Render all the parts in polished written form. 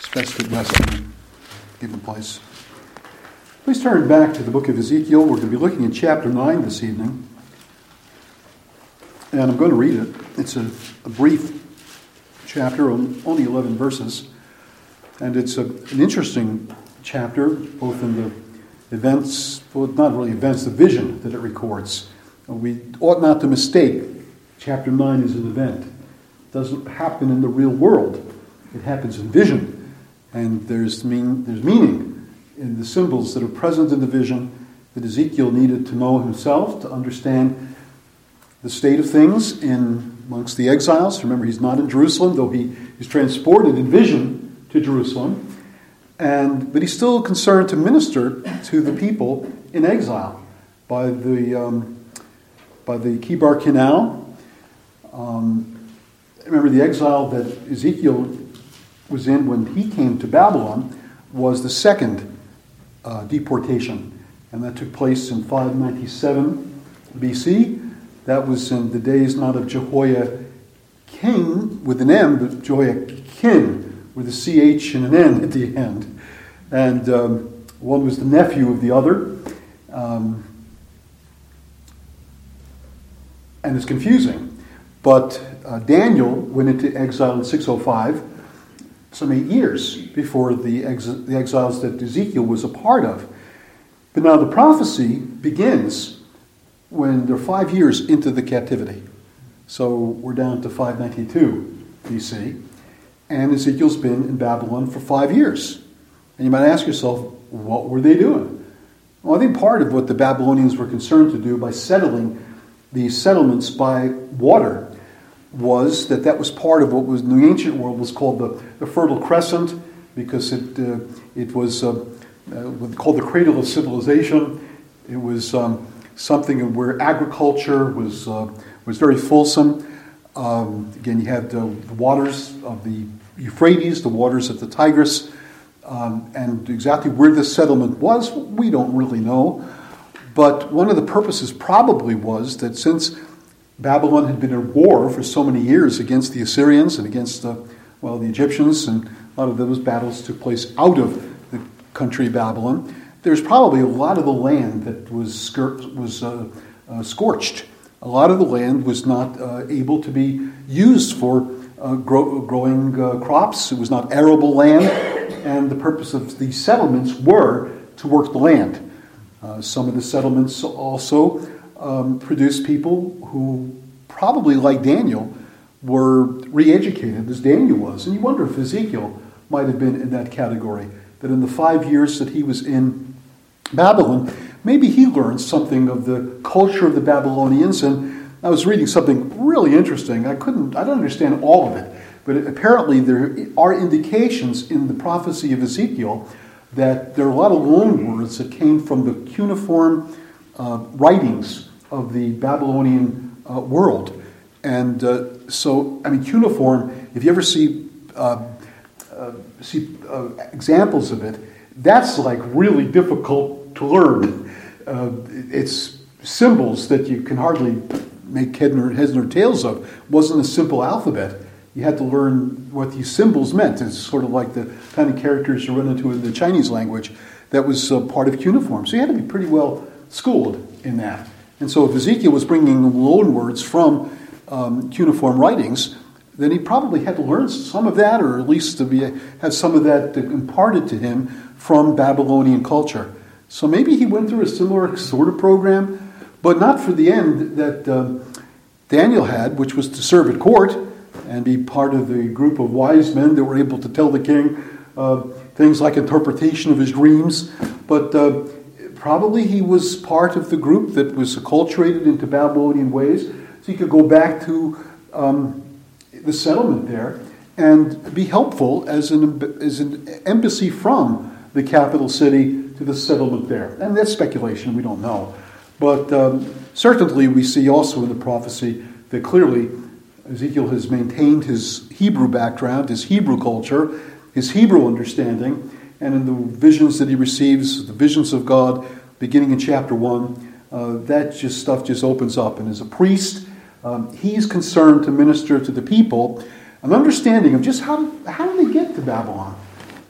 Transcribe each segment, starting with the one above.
best at rest in a given place. Please turn back to the book of Ezekiel. We're going to be looking at chapter 9 this evening. And I'm going to read it. It's a brief chapter, only 11 verses. And it's an interesting chapter, both in the events, well, not really events, the vision that it records. We ought not to mistake chapter 9 as an event. It doesn't happen in the real world. It happens in vision. And there's meaning in the symbols that are present in the vision that Ezekiel needed to know himself, to understand the state of things amongst the exiles. Remember, he's not in Jerusalem, though he is transported in vision to Jerusalem. But he's still concerned to minister to the people in exile by the Kibar Canal. Remember, the exile that Ezekiel was in when he came to Babylon was the second deportation. And that took place in 597 BC. That was in the days not of Jehoiakim with an M, but Jehoiakim with a CH and an N at the end. And one was the nephew of the other. And it's confusing. But Daniel went into exile in 605, some 8 years before the exiles that Ezekiel was a part of. But now the prophecy begins when they're 5 years into the captivity. So we're down to 592 BC. And Ezekiel's been in Babylon for 5 years. And you might ask yourself, what were they doing? Well, I think part of what the Babylonians were concerned to do by settling these settlements by water was that was part of what was in the ancient world was called the Fertile Crescent, because it was called the cradle of civilization. It was something where agriculture was very fulsome. Again, you had the waters of the Euphrates, the waters of the Tigris, and exactly where this settlement was, we don't really know. But one of the purposes probably was that since Babylon had been at war for so many years against the Assyrians and against the Egyptians, and a lot of those battles took place out of the country of Babylon, there's probably a lot of the land that was scorched. A lot of the land was not able to be used for growing crops. It was not arable land, and the purpose of these settlements were to work the land. Some of the settlements also produced people who probably, like Daniel, were re-educated as Daniel was. And you wonder if Ezekiel might have been in that category, that in the 5 years that he was in Babylon, maybe he learned something of the culture of the Babylonians. And I was reading something really interesting. I don't understand all of it, but apparently there are indications in the prophecy of Ezekiel that there are a lot of loan words that came from the cuneiform writings of the Babylonian world. And cuneiform, if you ever see examples of it, that's like really difficult to learn. It's symbols that you can hardly make heads nor tails of. It wasn't a simple alphabet. You had to learn what these symbols meant. It's sort of like the kind of characters you run into in the Chinese language that was part of cuneiform. So you had to be pretty well schooled in that. And so if Ezekiel was bringing loan words from cuneiform writings, then he probably had to learn some of that, or at least have some of that imparted to him from Babylonian culture. So maybe he went through a similar sort of program, but not for the end that Daniel had, which was to serve at court and be part of the group of wise men that were able to tell the king things like interpretation of his dreams. But probably he was part of the group that was acculturated into Babylonian ways, so he could go back to the settlement there and be helpful as an embassy from the capital city to the settlement there. And that's speculation, we don't know. But certainly we see also in the prophecy that clearly Ezekiel has maintained his Hebrew background, his Hebrew culture, his Hebrew understanding, and in the visions that he receives, the visions of God, beginning in chapter 1, that stuff just opens up. And as a priest, he's concerned to minister to the people, an understanding of just how do they get to Babylon?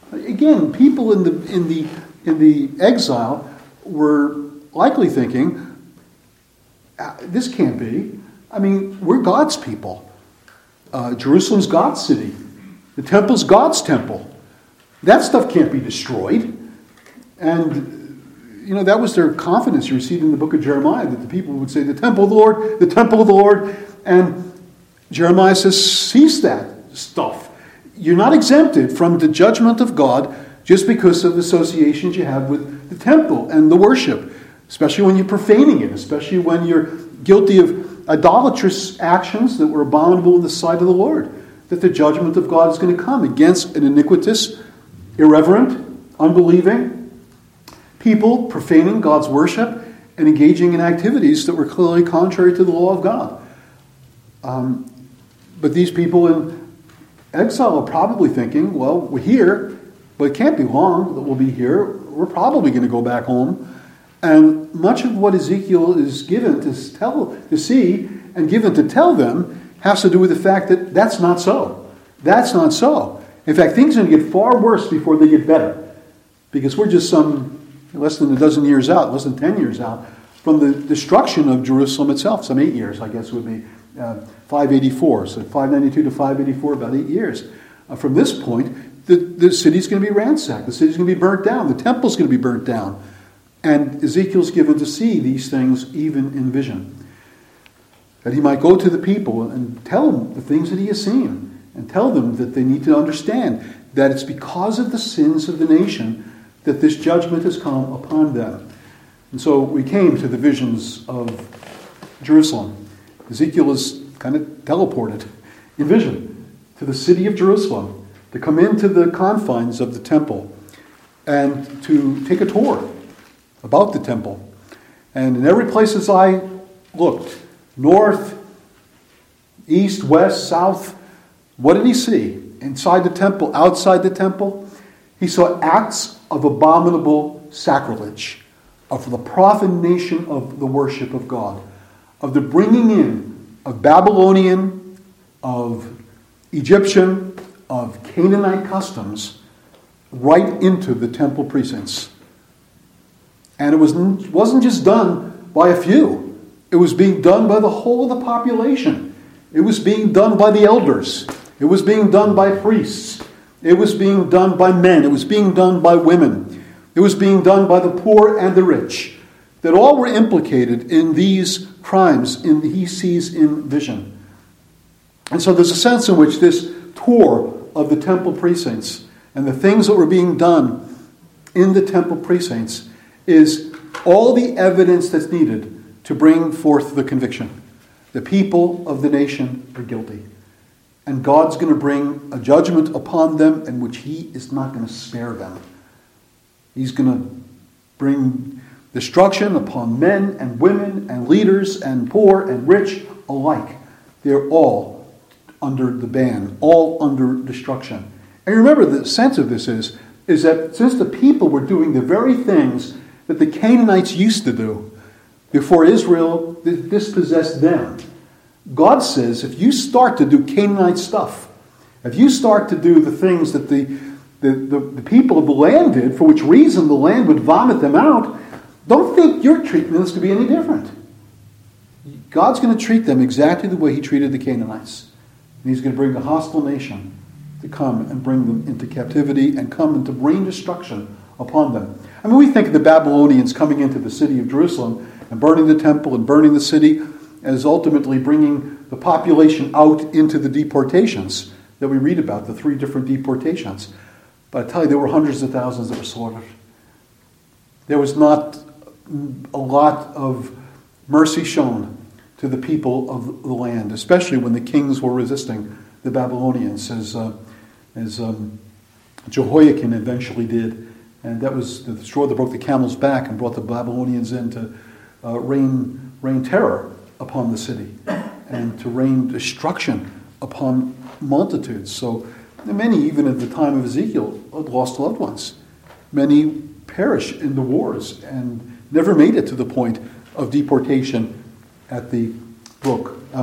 Again, people in the exile were likely thinking, this can't be. I mean, we're God's people. Jerusalem's God's city. The temple's God's temple. That stuff can't be destroyed. And that was their confidence you received in the book of Jeremiah, that the people would say, the temple of the Lord, the temple of the Lord. And Jeremiah says, cease that stuff. You're not exempted from the judgment of God just because of associations you have with the temple and the worship, especially when you're profaning it, especially when you're guilty of idolatrous actions that were abominable in the sight of the Lord, that the judgment of God is going to come against an iniquitous, irreverent, unbelieving people profaning God's worship and engaging in activities that were clearly contrary to the law of God. But these people in exile are probably thinking, well, we're here, but it can't be long that we'll be here. We're probably going to go back home. And much of what Ezekiel is given to see and given to tell them has to do with the fact that that's not so. That's not so. In fact, things are going to get far worse before they get better. Because we're just less than a dozen years out, less than 10 years out, from the destruction of Jerusalem itself. Some 8 years, I guess, would be 584. So 592 to 584, about 8 years. From this point, the city's going to be ransacked. The city's going to be burnt down. The temple's going to be burnt down. And Ezekiel's given to see these things even in vision. That he might go to the people and tell them the things that he has seen. And tell them that they need to understand that it's because of the sins of the nation that this judgment has come upon them. And so we came to the visions of Jerusalem. Ezekiel is kind of teleported in vision to the city of Jerusalem, to come into the confines of the temple and to take a tour about the temple. And in every place as I looked, north, east, west, south, what did he see? Inside the temple, outside the temple, he saw acts of abominable sacrilege, of the profanation of the worship of God, of the bringing in of Babylonian, of Egyptian, of Canaanite customs right into the temple precincts. And it wasn't just done by a few. It was being done by the whole of the population. It was being done by the elders. It was being done by priests. It was being done by men. It was being done by women. It was being done by the poor and the rich. That all were implicated in these crimes he sees in vision. And so there's a sense in which this tour of the temple precincts and the things that were being done in the temple precincts is all the evidence that's needed to bring forth the conviction. The people of the nation are guilty. And God's going to bring a judgment upon them in which he is not going to spare them. He's going to bring destruction upon men and women and leaders and poor and rich alike. They're all under the ban, all under destruction. And remember, the sense of this is that since the people were doing the very things that the Canaanites used to do before Israel dispossessed them, God says, if you start to do Canaanite stuff, if you start to do the things that the people of the land did, for which reason the land would vomit them out, don't think your treatment is to be any different. God's going to treat them exactly the way he treated the Canaanites. And he's going to bring a hostile nation to come and bring them into captivity and come and to bring destruction upon them. I mean, we think of the Babylonians coming into the city of Jerusalem and burning the temple and burning the city as ultimately bringing the population out into the deportations that we read about, the 3 different deportations. But I tell you, there were hundreds of thousands that were slaughtered. There was not a lot of mercy shown to the people of the land, especially when the kings were resisting the Babylonians, as Jehoiakim eventually did. And that was the straw that broke the camel's back and brought the Babylonians in to rain terror upon the city and to rain destruction upon multitudes. So many, even at the time of Ezekiel, lost loved ones. Many perished in the wars and never made it to the point of deportation at the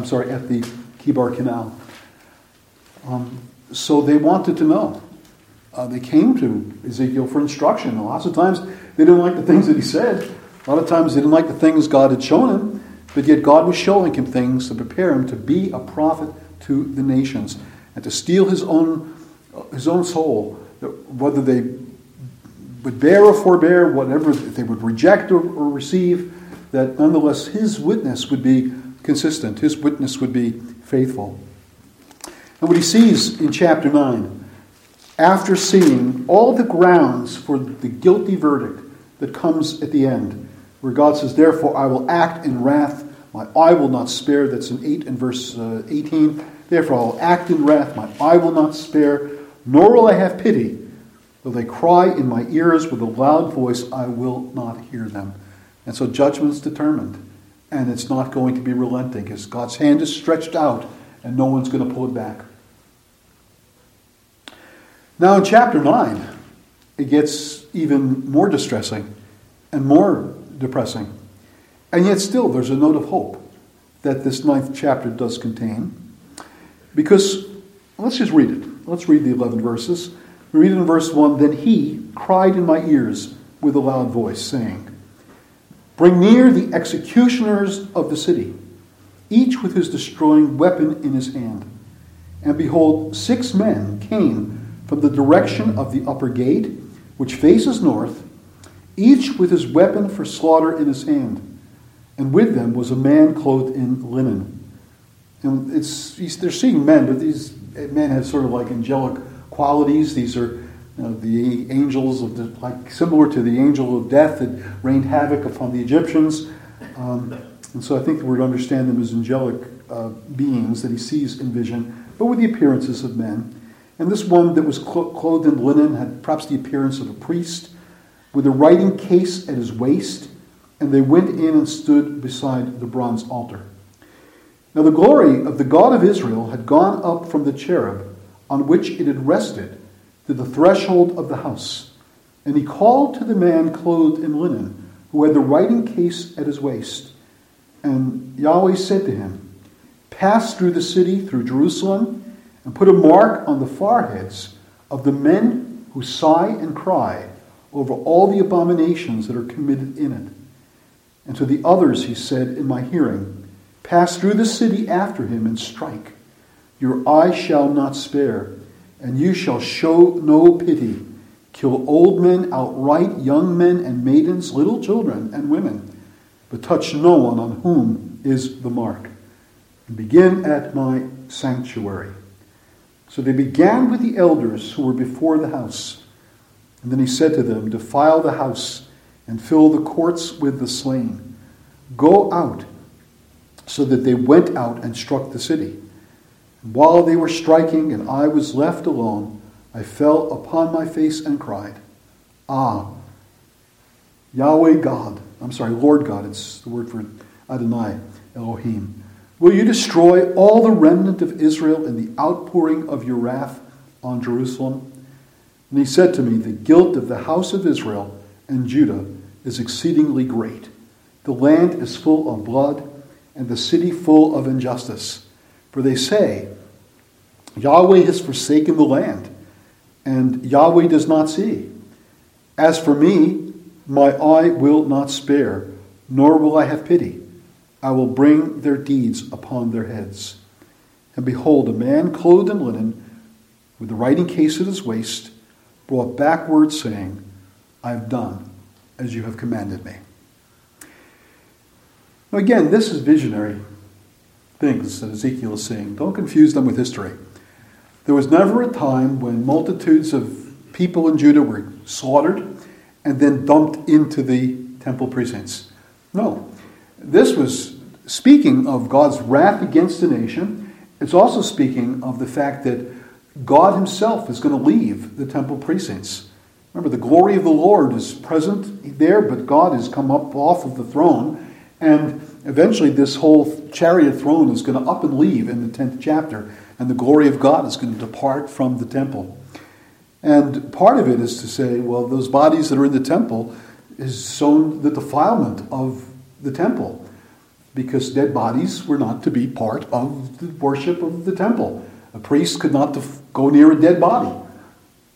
Kibar Canal. So they wanted to know they came to Ezekiel for instruction. Lots of times they didn't like the things that he said. A lot of times they didn't like the things God had shown him, but yet God was showing him things to prepare him to be a prophet to the nations and to steal his own soul, whether they would bear or forbear, whatever, if they would reject or receive, that nonetheless his witness would be consistent. His witness would be faithful. And what he sees in chapter 9, after seeing all the grounds for the guilty verdict that comes at the end, where God says, therefore I will act in wrath, my eye will not spare. That's in 8 and verse 18. Therefore I will act in wrath, my eye will not spare, nor will I have pity. Though they cry in my ears with a loud voice, I will not hear them. And so judgment's determined, and it's not going to be relenting, because God's hand is stretched out, and no one's going to pull it back. Now in chapter 9, it gets even more distressing and more depressing. And yet still there's a note of hope that this 9th chapter does contain. Because, let's just read it. Let's read the 11 verses. We read it in verse 1, then he cried in my ears with a loud voice, saying, bring near the executioners of the city, each with his destroying weapon in his hand. And behold, 6 men came from the direction of the upper gate, which faces north, each with his weapon for slaughter in his hand. And with them was a man clothed in linen. And they're seeing men, but these men have sort of like angelic qualities. These are the angels of like similar to the angel of death that rained havoc upon the Egyptians. And so I think we're to understand them as angelic beings that he sees in vision, but with the appearances of men. And this one that was clothed in linen had perhaps the appearance of a priest, with a writing case at his waist, and they went in and stood beside the bronze altar. Now the glory of the God of Israel had gone up from the cherub on which it had rested to the threshold of the house. And he called to the man clothed in linen, who had the writing case at his waist. And Yahweh said to him, pass through the city, through Jerusalem, and put a mark on the foreheads of the men who sigh and cry over all the abominations that are committed in it. And to the others he said in my hearing, pass through the city after him and strike. Your eye shall not spare, and you shall show no pity. Kill old men outright, young men and maidens, little children and women, but touch no one on whom is the mark. And begin at my sanctuary. So they began with the elders who were before the house. And then he said to them, defile the house and fill the courts with the slain. Go out. So that they went out and struck the city. And while they were striking and I was left alone, I fell upon my face and cried, Lord God, it's the word for Adonai, Elohim. Will you destroy all the remnant of Israel in the outpouring of your wrath on Jerusalem? And he said to me, the guilt of the house of Israel and Judah is exceedingly great. The land is full of blood, and the city full of injustice. For they say, Yahweh has forsaken the land, and Yahweh does not see. As for me, my eye will not spare, nor will I have pity. I will bring their deeds upon their heads. And behold, a man clothed in linen, with the writing case at his waist, brought back word saying, I have done as you have commanded me. Now again, this is visionary things that Ezekiel is saying. Don't confuse them with history. There was never a time when multitudes of people in Judah were slaughtered and then dumped into the temple precincts. No. This was speaking of God's wrath against the nation. It's also speaking of the fact that God himself is going to leave the temple precincts. Remember, the glory of the Lord is present there, but God has come up off of the throne, and eventually this whole chariot throne is going to up and leave in the 10th chapter, and the glory of God is going to depart from the temple. And part of it is to say, well, those bodies that are in the temple is shown the defilement of the temple, because dead bodies were not to be part of the worship of the temple. A priest could not go near a dead body.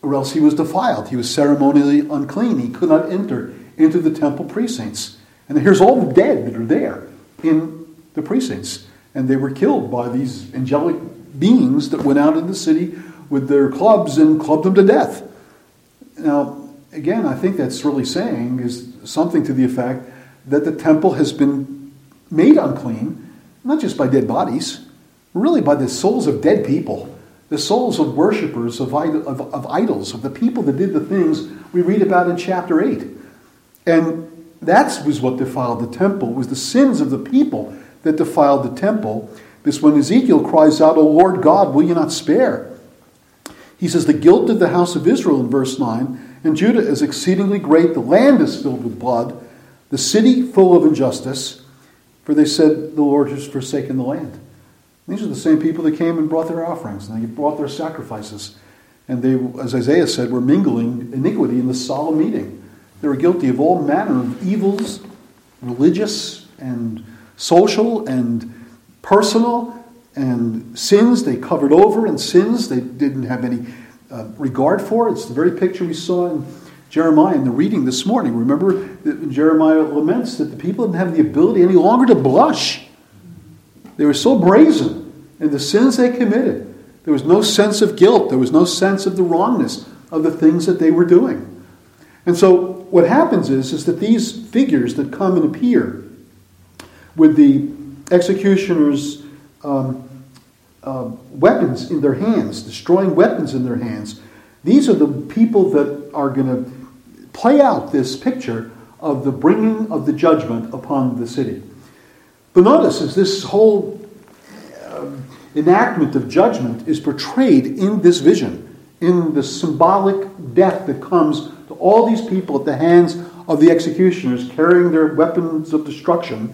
or else he was defiled. He was ceremonially unclean. He could not enter into the temple precincts. And here's all the dead that are there in the precincts. And they were killed by these angelic beings that went out in the city with their clubs and clubbed them to death. Now, again, I think that's really saying is something to the effect that the temple has been made unclean, not just by dead bodies, really by the souls of dead people, the souls of worshipers of idols, of the people that did the things we read about in chapter 8. And that was what defiled the temple, was the sins of the people that defiled the temple. This when Ezekiel cries out, O Lord God, will you not spare? He says, the guilt of the house of Israel in verse 9, and Judah is exceedingly great, the land is filled with blood, the city full of injustice, for they said, the Lord has forsaken the land. These are the same people that came and brought their offerings, and they brought their sacrifices. And they, as Isaiah said, were mingling iniquity in the solemn meeting. They were guilty of all manner of evils, religious and social and personal, and sins they covered over, and sins they didn't have any regard for. It's the very picture we saw in Jeremiah in the reading this morning. Remember that Jeremiah laments that the people didn't have the ability any longer to blush. They were so brazen in the sins they committed. There was no sense of guilt. There was no sense of the wrongness of the things that they were doing. And so what happens is that these figures that come and appear with the executioner's weapons in their hands, destroying weapons in their hands, these are the people that are going to play out this picture of the bringing of the judgment upon the city. But notice, as this whole enactment of judgment is portrayed in this vision, in the symbolic death that comes to all these people at the hands of the executioners carrying their weapons of destruction,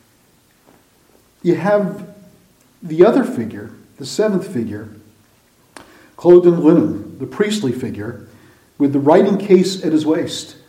you have the other figure, the seventh figure, clothed in linen, the priestly figure, with the writing case at his waist.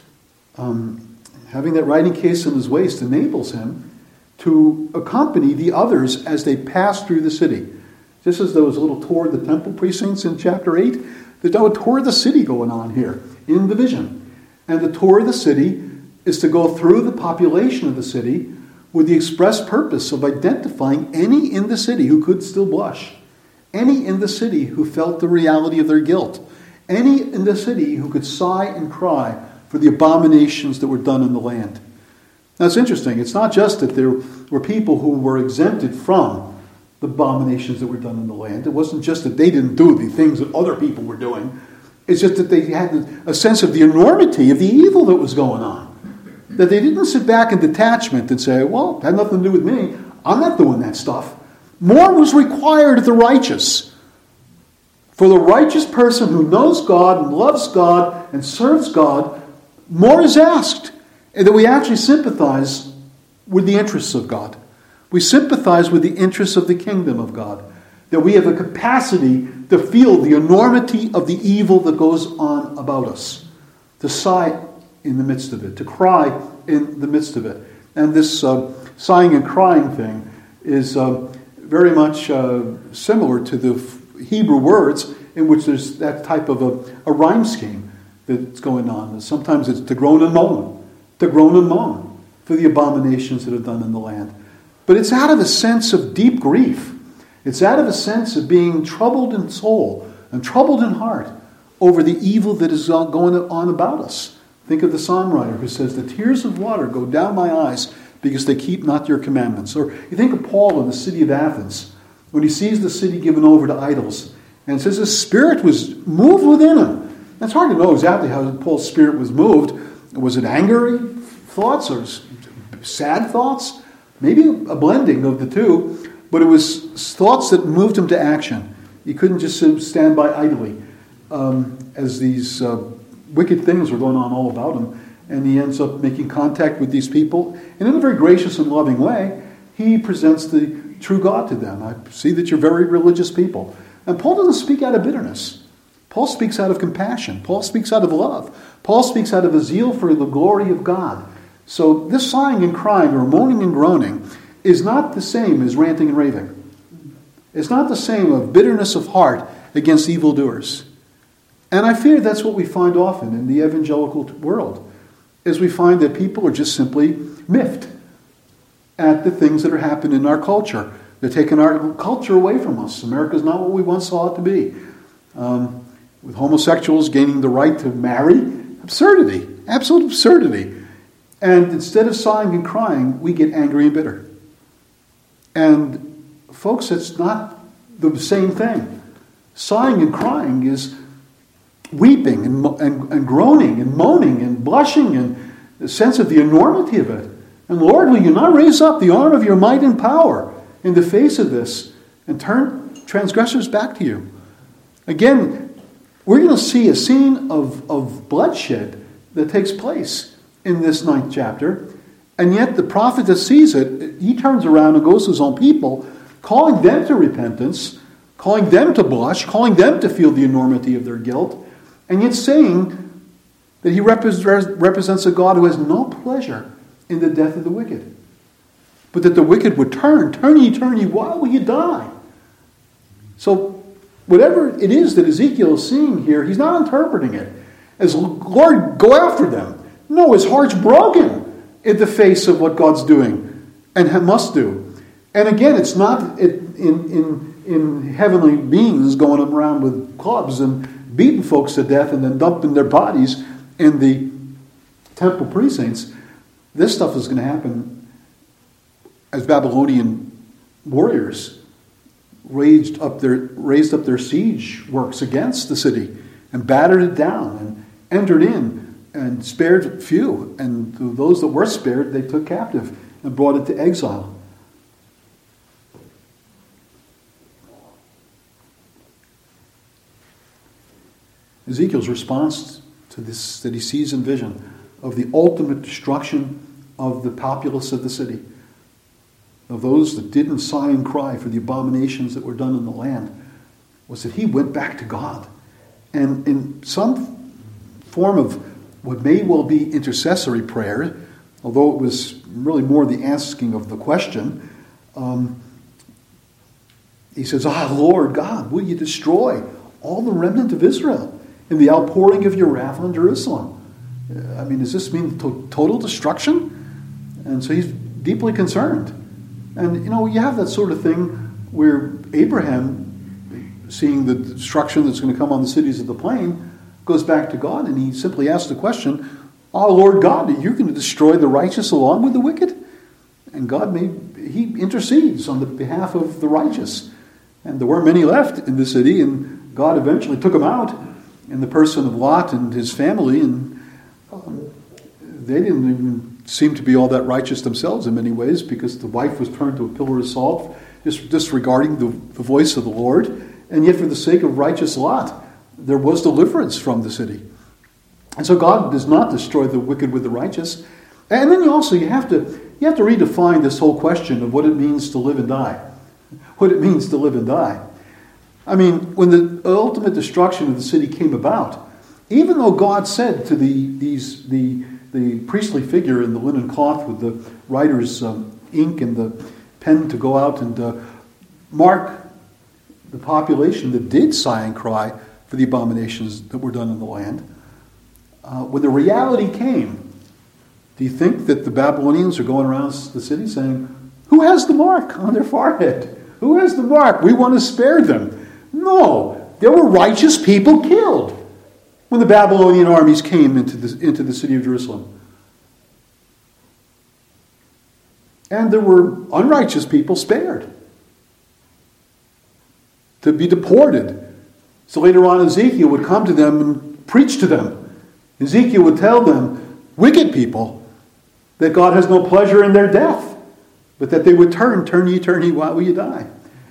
Having that writing case in his waist enables him to accompany the others as they pass through the city. Just as there was a little tour of the temple precincts in chapter 8, there's now a tour of the city going on here in the vision. And the tour of the city is to go through the population of the city with the express purpose of identifying any in the city who could still blush, any in the city who felt the reality of their guilt, any in the city who could sigh and cry for the abominations that were done in the land. Now it's interesting, it's not just that there were people who were exempted from the abominations that were done in the land. It wasn't just that they didn't do the things that other people were doing. It's just that they had a sense of the enormity of the evil that was going on. That they didn't sit back in detachment and say, well, it had nothing to do with me. I'm not doing that stuff. More was required of the righteous. For the righteous person who knows God and loves God and serves God, more is asked. And that we actually sympathize with the interests of God. We sympathize with the interests of the kingdom of God. That we have a capacity to feel the enormity of the evil that goes on about us. To sigh in the midst of it. To cry in the midst of it. And this sighing and crying thing is very much similar to the Hebrew words in which there's that type of a rhyme scheme that's going on. Sometimes it's to groan and moan. To groan and moan for the abominations that are done in the land. But it's out of a sense of deep grief. It's out of a sense of being troubled in soul and troubled in heart over the evil that is going on about us. Think of the psalm writer who says, the tears of water go down my eyes because they keep not your commandments. Or you think of Paul in the city of Athens when he sees the city given over to idols. And it says his spirit was moved within him. It's hard to know exactly how Paul's spirit was moved. Was it angry thoughts or sad thoughts? Maybe a blending of the two, but it was thoughts that moved him to action. He couldn't just stand by idly as these wicked things were going on all about him. And he ends up making contact with these people. And in a very gracious and loving way, he presents the true God to them. I see that you're very religious people. And Paul doesn't speak out of bitterness. Paul speaks out of compassion. Paul speaks out of love. Paul speaks out of a zeal for the glory of God. So this sighing and crying or moaning and groaning is not the same as ranting and raving. It's not the same of bitterness of heart against evildoers. And I fear that's what we find often in the evangelical world, is we find that people are just simply miffed at the things that are happening in our culture. They're taking our culture away from us. America's not what we once saw it to be. With homosexuals gaining the right to marry, absurdity, absolute absurdity. And instead of sighing and crying, we get angry and bitter. And folks, it's not the same thing. Sighing and crying is weeping and groaning and moaning and blushing and the sense of the enormity of it. And Lord, will you not raise up the arm of your might and power in the face of this and turn transgressors back to you? Again, we're going to see a scene of bloodshed that takes place in this 9th chapter. And yet the prophet that sees it, he turns around and goes to his own people, calling them to repentance, calling them to blush, calling them to feel the enormity of their guilt, and yet saying that he represents a God who has no pleasure in the death of the wicked, but that the wicked would turn ye, why will you die? So whatever it is that Ezekiel is seeing here, he's not interpreting it as, Lord, go after them. No, his heart's broken in the face of what God's doing and must do. And again, it's not in heavenly beings going around with clubs and beating folks to death and then dumping their bodies in the temple precincts. This stuff is going to happen as Babylonian warriors raised up their siege works against the city and battered it down and entered in and spared few. And those that were spared, they took captive and brought it to exile. Ezekiel's response to this that he sees in vision of the ultimate destruction of the populace of the city, of those that didn't sigh and cry for the abominations that were done in the land, was that he went back to God. And in some form of what may well be intercessory prayer, although it was really more the asking of the question, he says, Lord God, will you destroy all the remnant of Israel in the outpouring of your wrath on Jerusalem? I mean, does this mean total destruction? And so he's deeply concerned. And, you have that sort of thing where Abraham, seeing the destruction that's going to come on the cities of the plain, goes back to God and he simply asks the question, Lord God, are you going to destroy the righteous along with the wicked? And God he intercedes on the behalf of the righteous. And there weren't many left in the city, and God eventually took them out in the person of Lot and his family, and they didn't even seem to be all that righteous themselves in many ways, because the wife was turned to a pillar of salt, just disregarding the voice of the Lord. And yet for the sake of righteous Lot, there was deliverance from the city. And so God does not destroy the wicked with the righteous. And then you have to redefine this whole question of what it means to live and die. What it means to live and die. I mean, when the ultimate destruction of the city came about, even though God said to the priestly figure in the linen cloth with the writer's ink and the pen to go out and mark the population that did sigh and cry for the abominations that were done in the land, when the reality came, do you think that the Babylonians are going around the city saying, who has the mark on their forehead? Who has the mark? We want to spare them. No, there were righteous people killed when the Babylonian armies came into the city of Jerusalem. And there were unrighteous people spared to be deported. So later on, Ezekiel would come to them and preach to them. Ezekiel would tell them, wicked people, that God has no pleasure in their death, but that they would turn ye, why will you die?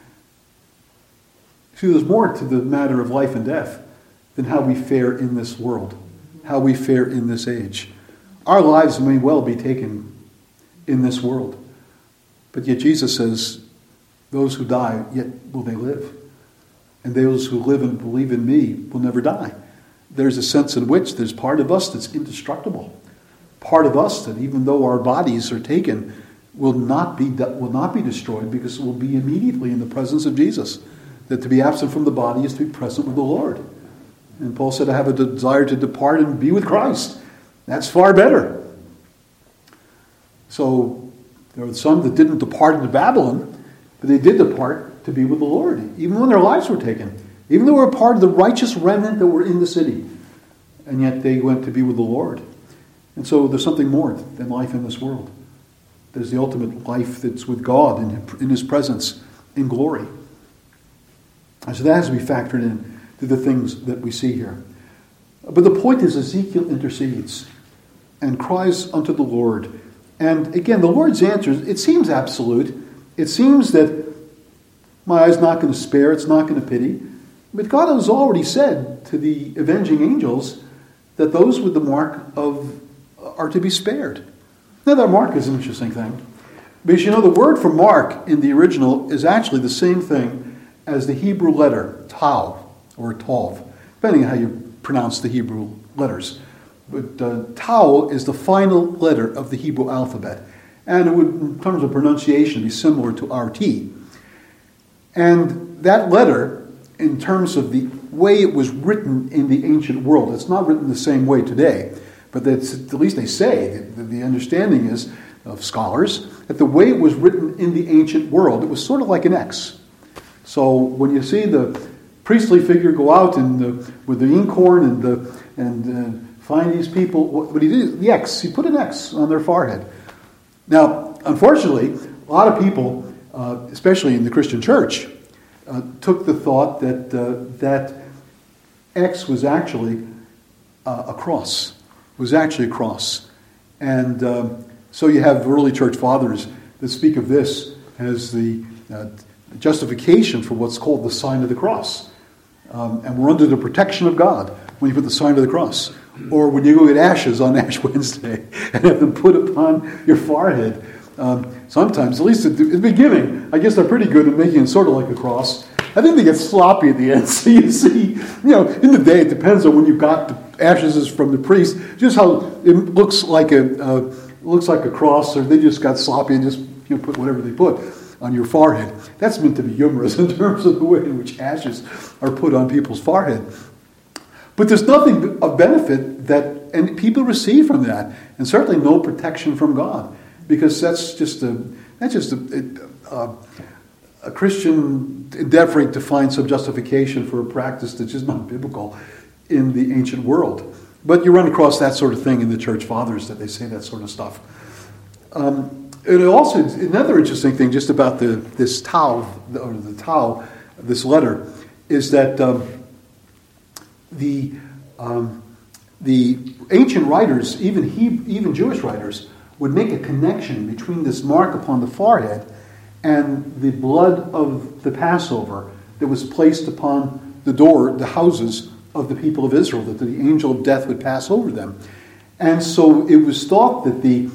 See, there's more to the matter of life and death than how we fare in this world, how we fare in this age. Our lives may well be taken in this world, but yet Jesus says, those who die, yet will they live. And those who live and believe in me will never die. There's a sense in which there's part of us that's indestructible. Part of us that even though our bodies are taken, will not be destroyed, because it will be immediately in the presence of Jesus. That to be absent from the body is to be present with the Lord. And Paul said, I have a desire to depart and be with Christ. That's far better. So there were some that didn't depart into Babylon, but they did depart to be with the Lord, even when their lives were taken. Even though they were part of the righteous remnant that were in the city. And yet they went to be with the Lord. And so there's something more than life in this world. There's the ultimate life that's with God in His presence, in glory. And so that has to be factored in to the things that we see here. But the point is, Ezekiel intercedes and cries unto the Lord. And again, the Lord's answer, it seems absolute. It seems that my eye's not going to spare, it's not going to pity. But God has already said to the avenging angels that those with the mark are to be spared. Now that mark is an interesting thing. Because the word for mark in the original is actually the same thing as the Hebrew letter, tau, or tov, depending on how you pronounce the Hebrew letters. But tau is the final letter of the Hebrew alphabet. And it would, in terms of pronunciation, be similar to RT. And that letter, in terms of the way it was written in the ancient world, it's not written the same way today, but that's, at least they say, the understanding is, of scholars, that the way it was written in the ancient world, it was sort of like an X. So when you see the priestly figure go out with the inkhorn and find these people, what he did, the X, he put an X on their forehead. Now, unfortunately, a lot of people, especially in the Christian church, took the thought that that X was actually a cross. Was actually a cross. And so you have early church fathers that speak of this as the justification for what's called the sign of the cross. And we're under the protection of God when you put the sign of the cross. Or when you go get ashes on Ash Wednesday and have them put upon your forehead. Sometimes, at least at the beginning, I guess they're pretty good at making it sort of like a cross. I think they get sloppy at the end. So you see, in the day, it depends on when you got the ashes from the priest, just how it looks like a cross, or they just got sloppy and just put whatever they put on your forehead. That's meant to be humorous in terms of the way in which ashes are put on people's forehead. But there's nothing of benefit and people receive from that, and certainly no protection from God, because that's just a Christian endeavoring to find some justification for a practice that's just not biblical in the ancient world. But you run across that sort of thing in the church fathers, that they say that sort of stuff. And also, another interesting thing just about this tau, this letter, is that the ancient writers, even Jewish writers, would make a connection between this mark upon the forehead and the blood of the Passover that was placed upon the houses of the people of Israel, that the angel of death would pass over them. And so it was thought that the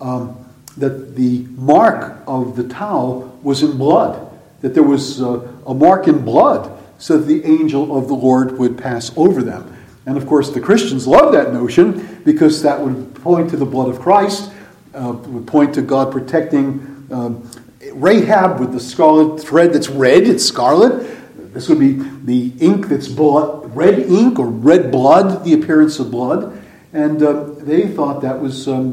mark of the tau was in blood, that there was a mark in blood, so that the angel of the Lord would pass over them. And of course the Christians loved that notion, because that would point to the blood of Christ, would point to God protecting Rahab with the scarlet thread that's red, it's scarlet. This would be the ink that's blood, red ink or red blood, the appearance of blood. And they thought that was a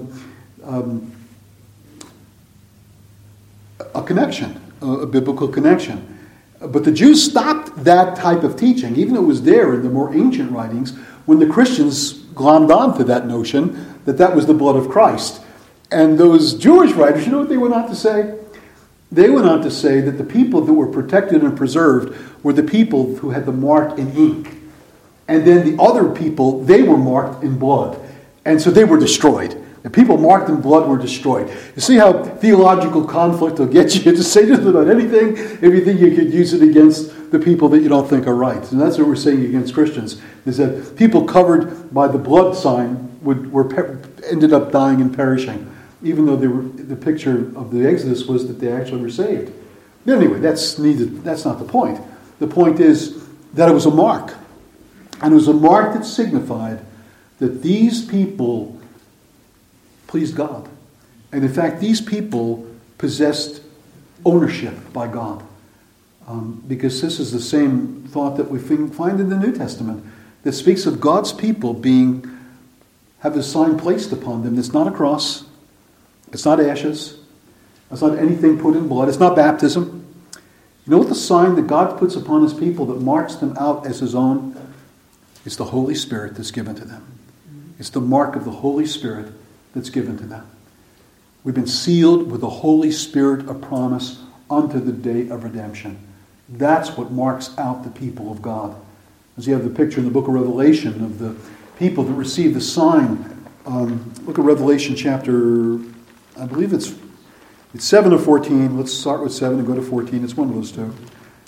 connection, a biblical connection. But the Jews stopped that type of teaching, even though it was there in the more ancient writings, when the Christians glommed onto that notion that was the blood of Christ. And those Jewish writers, you know what they went on to say? They went on to say that the people that were protected and preserved were the people who had the mark in ink. And then the other people, they were marked in blood. And so they were destroyed. The people marked in blood were destroyed. You see how theological conflict will get you to say just about anything if you think you could use it against the people that you don't think are right. And that's what we're saying against Christians, is that people covered by the blood sign ended up dying and perishing, even though the picture of the Exodus was that they actually were saved. But anyway, that's not the point. The point is that it was a mark. And it was a mark that signified that these people pleased God. And in fact, these people possessed ownership by God. Because this is the same thought that we find in the New Testament. that speaks of God's people have a sign placed upon them. It's not a cross. It's not ashes. It's not anything put in blood. It's not baptism. You know what the sign that God puts upon his people that marks them out as his own? It's the Holy Spirit that's given to them. It's the mark of the Holy Spirit that's given to them. We've been sealed with the Holy Spirit of promise unto the day of redemption. That's what marks out the people of God. As you have the picture in the book of Revelation of the people that receive the sign. Look at Revelation chapter, I believe it's 7 or 14. Let's start with 7 and go to 14. It's one of those two.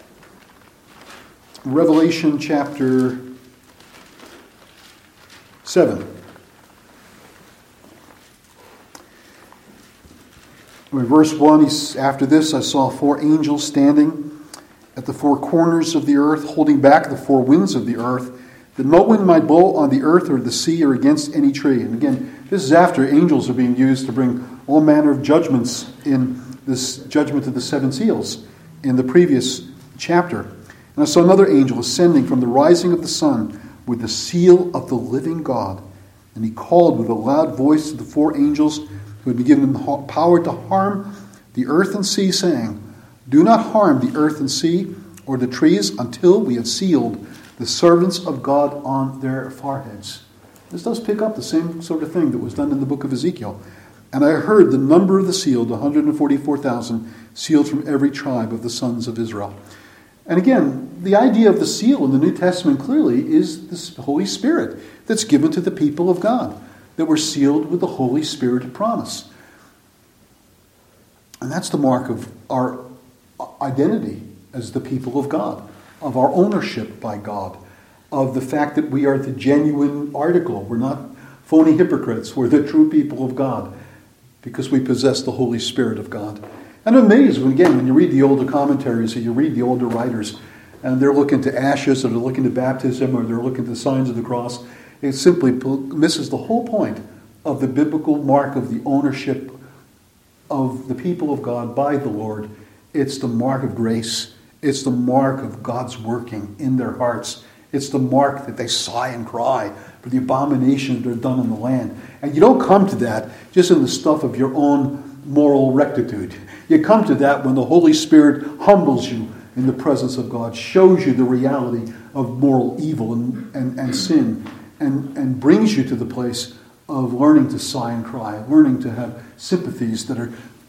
Revelation chapter 7. In verse 1, after this, I saw 4 angels standing at the 4 corners of the earth, holding back the 4 winds of the earth, that no wind might blow on the earth or the sea or against any tree. And again, this is after angels are being used to bring all manner of judgments in this judgment of the 7 seals in the previous chapter. And I saw another angel ascending from the rising of the sun with the seal of the living God. And he called with a loud voice to the 4 angels who had been given power to harm the earth and sea, saying, do not harm the earth and sea or the trees until we have sealed the servants of God on their foreheads. This does pick up the same sort of thing that was done in the book of Ezekiel. And I heard the number of the sealed, 144,000, sealed from every tribe of the sons of Israel. And again, the idea of the seal in the New Testament clearly is the Holy Spirit that's given to the people of God, that were sealed with the Holy Spirit of promise. And that's the mark of our identity as the people of God, of our ownership by God, of the fact that we are the genuine article. We're not phony hypocrites. We're the true people of God because we possess the Holy Spirit of God. And I'm amazed when you read the older commentaries or you read the older writers, and they're looking to ashes or they're looking to baptism or they're looking to the signs of the cross, it simply misses the whole point of the biblical mark of the ownership of the people of God by the Lord. It's the mark of grace. It's the mark of God's working in their hearts. It's the mark that they sigh and cry for the abominations that are done in the land. And you don't come to that just in the stuff of your own moral rectitude. You come to that when the Holy Spirit humbles you in the presence of God, shows you the reality of moral evil and sin, and brings you to the place of learning to sigh and cry, learning to have sympathies that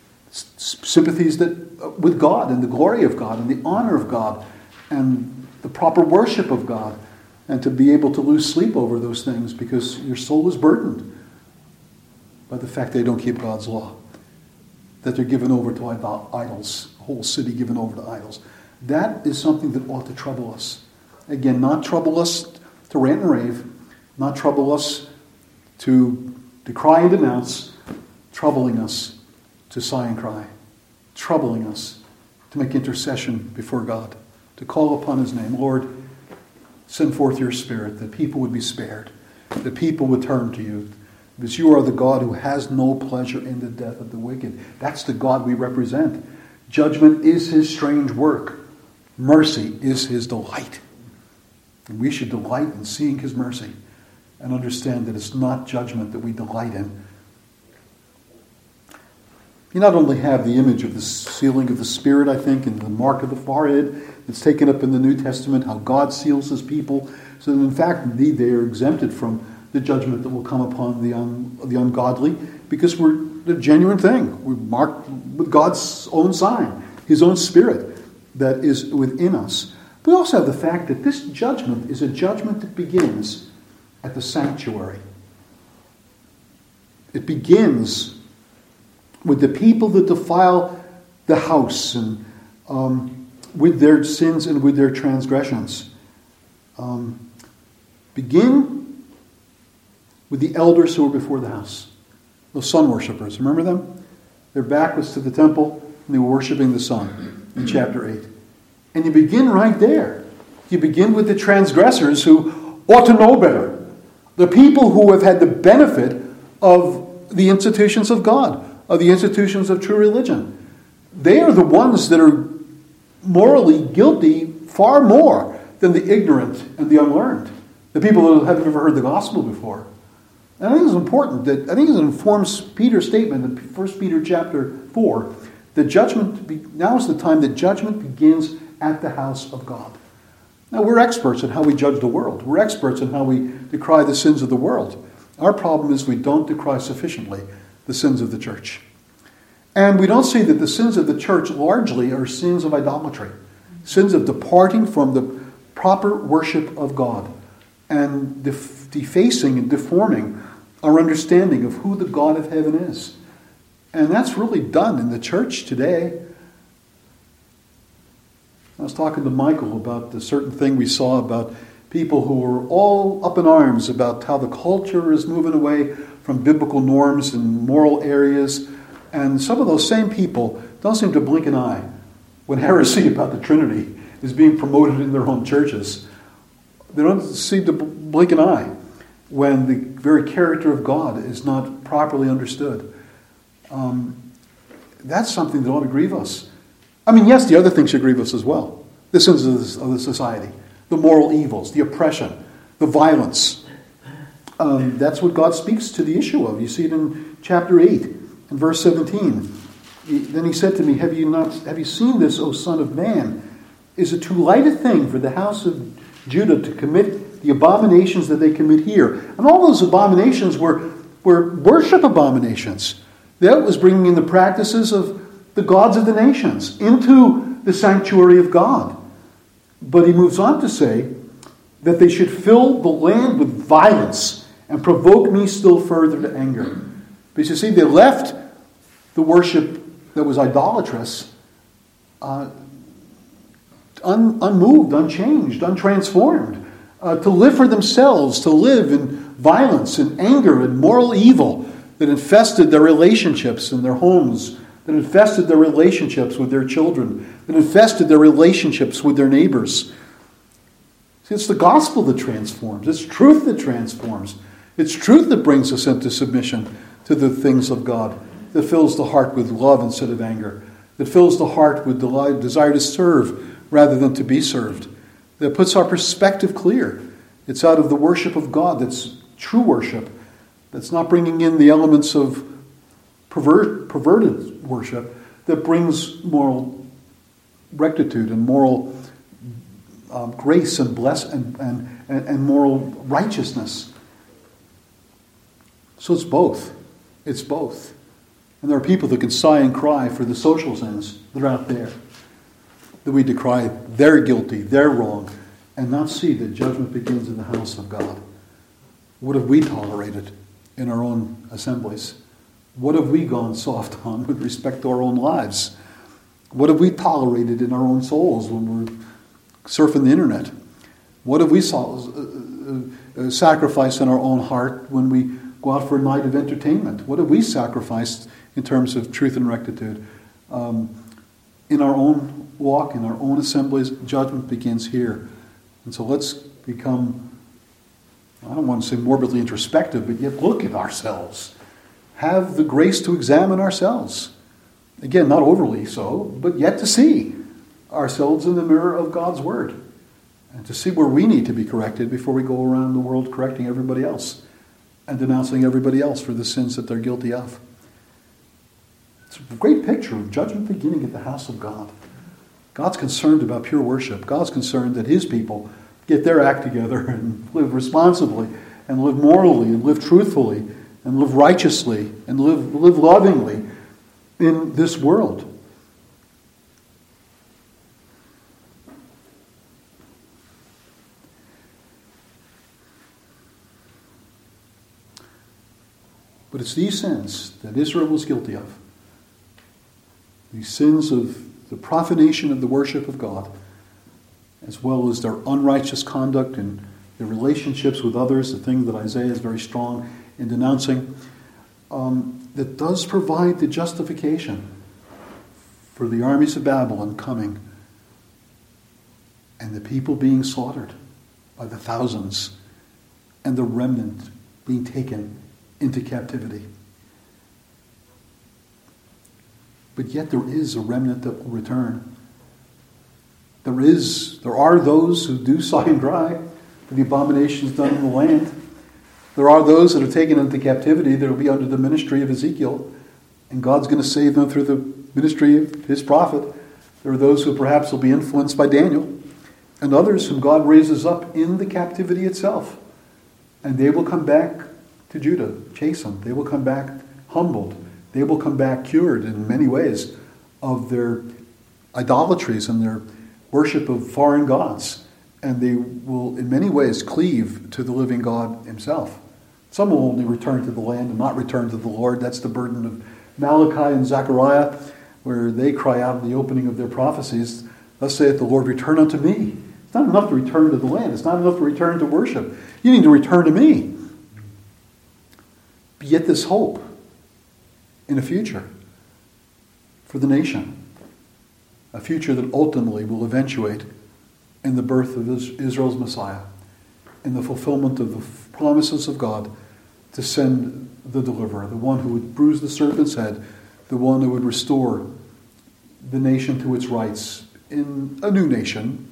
with God and the glory of God and the honor of God and the proper worship of God, and to be able to lose sleep over those things because your soul is burdened by the fact they don't keep God's law, that they're given over to idols, a whole city given over to idols. That is something that ought to trouble us. Again, not trouble us to rant and rave, not trouble us to cry and denounce, troubling us to sigh and cry, troubling us to make intercession before God, to call upon his name. Lord, send forth your Spirit, that people would be spared, that people would turn to you, because you are the God who has no pleasure in the death of the wicked. That's the God we represent. Judgment is his strange work. Mercy is his delight. And we should delight in seeing his mercy and understand that it's not judgment that we delight in. You not only have the image of the sealing of the Spirit, I think, and the mark of the forehead that's taken up in the New Testament, how God seals his people, so that in fact, indeed, they are exempted from the judgment that will come upon the ungodly, because we're the genuine thing. We're marked with God's own sign, his own Spirit that is within us. We also have the fact that this judgment is a judgment that begins at the sanctuary. It begins with the people that defile the house and with their sins and with their transgressions. Begin with the elders who were before the house. Those sun worshippers, remember them? Their back was to the temple and they were worshiping the sun in chapter 8. And you begin right there. You begin with the transgressors who ought to know better. The people who have had the benefit of the institutions of God, of the institutions of true religion. They are the ones that are morally guilty far more than the ignorant and the unlearned. the people who haven't ever heard the gospel before. And I think it's important that, I think it informs Peter's statement in 1 Peter chapter 4, that now is the time that judgment begins at the house of God. Now, we're experts in how we judge the world. We're experts in how we decry the sins of the world. Our problem is we don't decry sufficiently the sins of the church. And we don't see that the sins of the church largely are sins of idolatry, sins of departing from the proper worship of God and defacing and deforming our understanding of who the God of heaven is. And that's really done in the church today. I was talking to Michael about the certain thing we saw about people who were all up in arms about how the culture is moving away from biblical norms and moral areas. And some of those same people don't seem to blink an eye when heresy about the Trinity is being promoted in their own churches. They don't seem to blink an eye when the very character of God is not properly understood. That's something that ought to grieve us. I mean, yes, the other things should grieve us as well. The sins of the society, the moral evils, the oppression, the violence. That's what God speaks to the issue of. You see it in chapter 8 and verse 17. Then he said to me, Have you seen this, O Son of Man? Is it too light a thing for the house of Judah to commit the abominations that they commit here? And all those abominations were worship abominations. That was bringing in the practices of the gods of the nations into the sanctuary of God. But he moves on to say that they should fill the land with violence and provoke me still further to anger. Because you see, they left the worship that was idolatrous unmoved, unchanged, untransformed, to live for themselves, to live in violence and anger and moral evil that infested their relationships in their homes, that infested their relationships with their children, that infested their relationships with their neighbors. See, it's the gospel that transforms. It's truth that transforms. It's truth that brings us into submission to the things of God, that fills the heart with love instead of anger, that fills the heart with desire to serve rather than to be served, that puts our perspective clear. It's out of the worship of God that's true worship, that's not bringing in the elements of perverted worship, that brings moral rectitude and moral grace and and moral righteousness. So it's both. It's both. And there are people that can sigh and cry for the social sins that are out there, that we decry they're guilty, they're wrong, and not see that judgment begins in the house of God. What have we tolerated in our own assemblies? What have we gone soft on with respect to our own lives? What have we tolerated in our own souls when we're surfing the internet? What have we sacrificed in our own heart when we go out for a night of entertainment? What have we sacrificed in terms of truth and rectitude? In our own walk, in our own assemblies, judgment begins here. And so let's become, I don't want to say morbidly introspective, but yet look at ourselves. Have the grace to examine ourselves. Again, not overly so, but yet to see ourselves in the mirror of God's Word. And to see where we need to be corrected before we go around the world correcting everybody else and denouncing everybody else for the sins that they're guilty of. It's a great picture of judgment beginning at the house of God. God's concerned about pure worship. God's concerned that His people get their act together and live responsibly and live morally and live truthfully and live righteously and live lovingly in this world. But it's these sins that Israel was guilty of. These sins of the profanation of the worship of God, as well as their unrighteous conduct and their relationships with others, the thing that Isaiah is very strong in denouncing, that does provide the justification for the armies of Babylon coming and the people being slaughtered by the thousands and the remnant being taken into captivity. But yet there is a remnant that will return. There are those who do sigh and cry for the abominations done in the land. There are those that are taken into captivity that will be under the ministry of Ezekiel, and God's going to save them through the ministry of his prophet. There are those who perhaps will be influenced by Daniel, and others whom God raises up in the captivity itself. And they will come back to Judah, chastened. They will come back humbled. They will come back cured in many ways of their idolatries and their worship of foreign gods. And they will in many ways cleave to the living God himself. Some will only return to the land and not return to the Lord. That's the burden of Malachi and Zechariah, where they cry out in the opening of their prophecies, "Thus saith the Lord, return unto me." It's not enough to return to the land. It's not enough to return to worship. You need to return to me. But yet this hope in a future for the nation, a future that ultimately will eventuate in the birth of Israel's Messiah, in the fulfillment of the promises of God to send the deliverer, the one who would bruise the serpent's head, the one who would restore the nation to its rights in a new nation,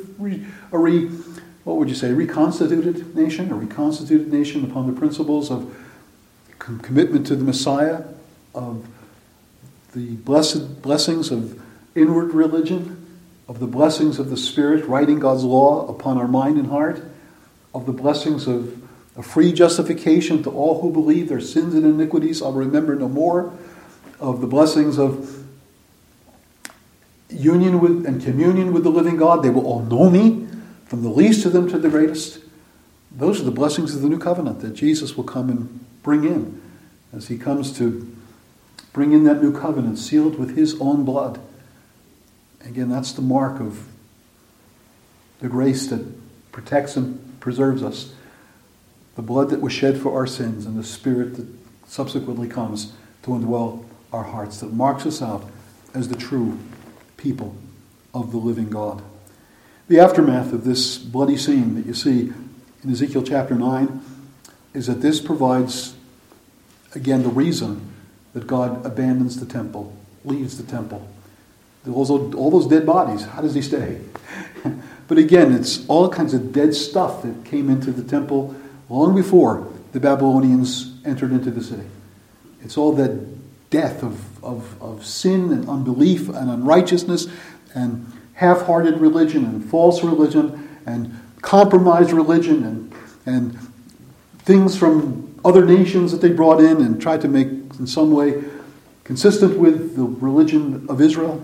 reconstituted nation, a reconstituted nation upon the principles of commitment to the Messiah, of the blessings of inward religion, of the blessings of the Spirit, writing God's law upon our mind and heart, of the blessings of a free justification to all who believe their sins and iniquities I'll remember no more, of the blessings of union with and communion with the living God. They will all know me, from the least of them to the greatest. Those are the blessings of the new covenant that Jesus will come and bring in as he comes to bring in that new covenant sealed with his own blood. Again, that's the mark of the grace that protects and preserves us. The blood that was shed for our sins and the Spirit that subsequently comes to indwell our hearts, that marks us out as the true people of the living God. The aftermath of this bloody scene that you see in Ezekiel chapter 9 is that this provides, again, the reason that God abandons the temple, leaves the temple. All those dead bodies, how does he stay? But again, it's all kinds of dead stuff that came into the temple long before the Babylonians entered into the city. It's all that death of sin and unbelief and unrighteousness and half-hearted religion and false religion and compromised religion and things from other nations that they brought in and tried to make in some way consistent with the religion of Israel.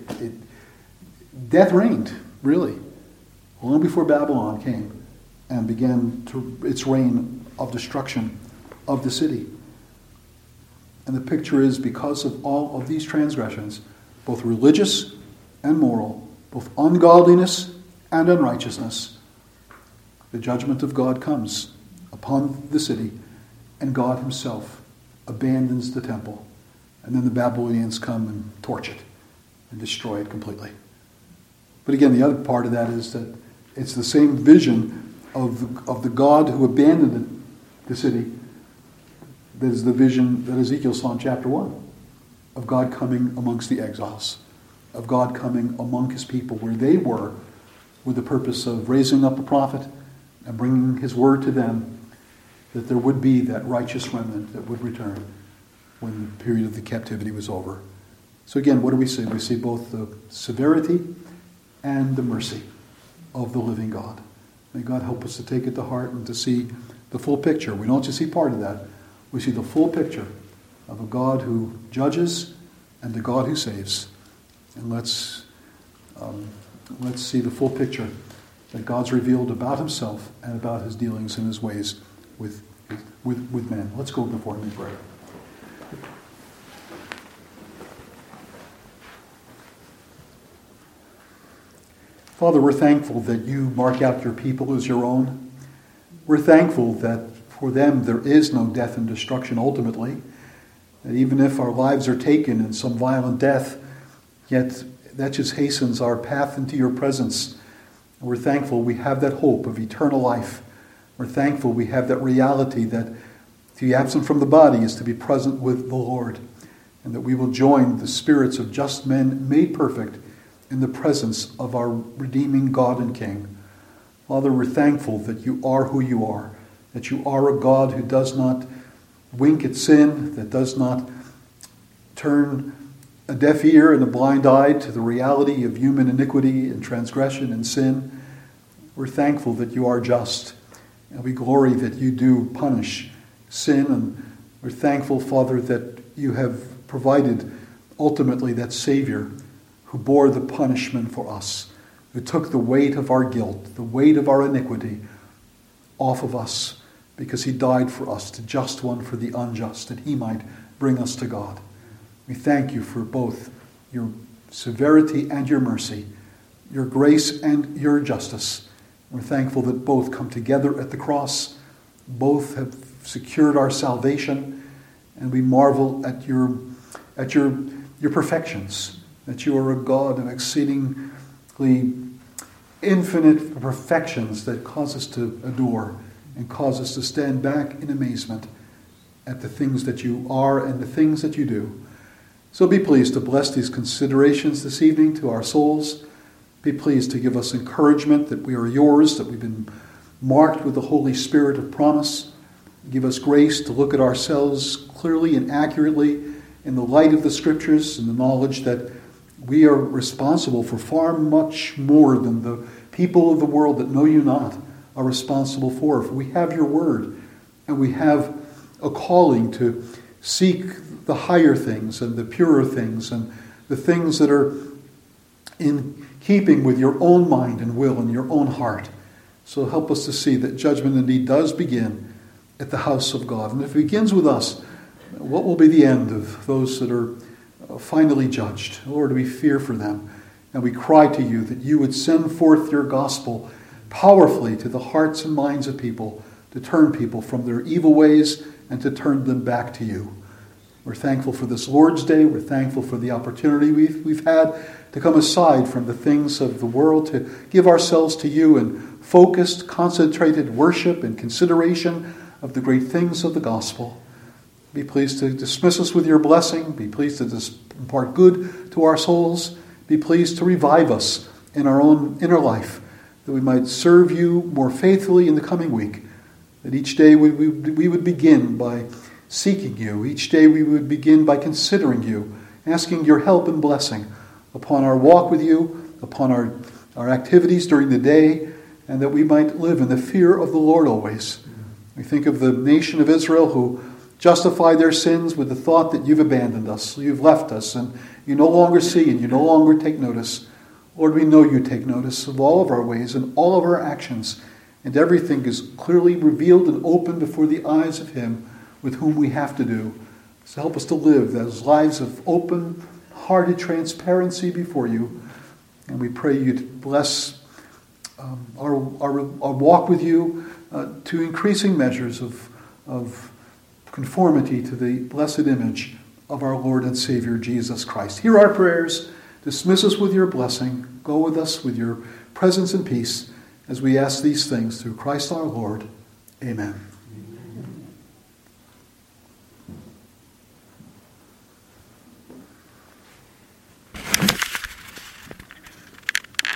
Death reigned, really, long before Babylon came and began its reign of destruction of the city. And the picture is, because of all of these transgressions, both religious and moral, both ungodliness and unrighteousness, the judgment of God comes upon the city, and God himself abandons the temple. And then the Babylonians come and torch it and destroy it completely. But again, the other part of that is that it's the same vision of the God who abandoned the city that is the vision that Ezekiel saw in chapter 1, of God coming amongst the exiles, of God coming among his people where they were, with the purpose of raising up a prophet and bringing his word to them, that there would be that righteous remnant that would return when the period of the captivity was over. So again, what do we see? We see both the severity and the mercy of the living God. May God help us to take it to heart and to see the full picture. We don't just see part of that. We see the full picture of a God who judges and a God who saves. And let's see the full picture that God's revealed about himself and about his dealings and his ways with men. Let's go before him in prayer. Father, we're thankful that you mark out your people as your own. We're thankful that for them there is no death and destruction ultimately. That even if our lives are taken in some violent death, yet that just hastens our path into your presence. And we're thankful we have that hope of eternal life. We're thankful we have that reality that to be absent from the body is to be present with the Lord. And that we will join the spirits of just men made perfect in the presence of our redeeming God and King. Father, we're thankful that you are who you are, that you are a God who does not wink at sin, that does not turn a deaf ear and a blind eye to the reality of human iniquity and transgression and sin. We're thankful that you are just, and we glory that you do punish sin, and we're thankful, Father, that you have provided ultimately that Savior who bore the punishment for us, who took the weight of our guilt, the weight of our iniquity off of us, because he died for us, the just one for the unjust, that he might bring us to God. We thank you for both your severity and your mercy, your grace and your justice. We're thankful that both come together at the cross. Both have secured our salvation, and we marvel at your perfections, that you are a God of exceedingly infinite perfections that cause us to adore and cause us to stand back in amazement at the things that you are and the things that you do. So be pleased to bless these considerations this evening to our souls. Be pleased to give us encouragement that we are yours, that we've been marked with the Holy Spirit of promise. Give us grace to look at ourselves clearly and accurately in the light of the Scriptures and the knowledge that we are responsible for far much more than the people of the world that know you not are responsible for. For we have your word, and we have a calling to seek the higher things and the purer things and the things that are in keeping with your own mind and will and your own heart. So help us to see that judgment indeed does begin at the house of God. And if it begins with us, what will be the end of those that are finally judged? Lord, we fear for them, and we cry to you that you would send forth your gospel powerfully to the hearts and minds of people, to turn people from their evil ways and to turn them back to you. We're thankful for this Lord's Day. We're thankful for the opportunity we've had to come aside from the things of the world, to give ourselves to you in focused, concentrated worship and consideration of the great things of the gospel. Be pleased to dismiss us with your blessing. Be pleased to impart good to our souls. Be pleased to revive us in our own inner life, that we might serve you more faithfully in the coming week. That each day we would begin by seeking you. Each day we would begin by considering you, asking your help and blessing upon our walk with you, upon our activities during the day, and that we might live in the fear of the Lord always. We think of the nation of Israel who justify their sins with the thought that you've abandoned us, you've left us, and you no longer see and you no longer take notice. Lord, we know you take notice of all of our ways and all of our actions, and everything is clearly revealed and open before the eyes of him with whom we have to do. So help us to live those lives of open-hearted transparency before you, and we pray you to bless our walk with you to increasing measures of conformity to the blessed image of our Lord and Savior Jesus Christ. Hear our prayers. Dismiss us with your blessing. Go with us with your presence and peace as we ask these things through Christ our Lord. Amen.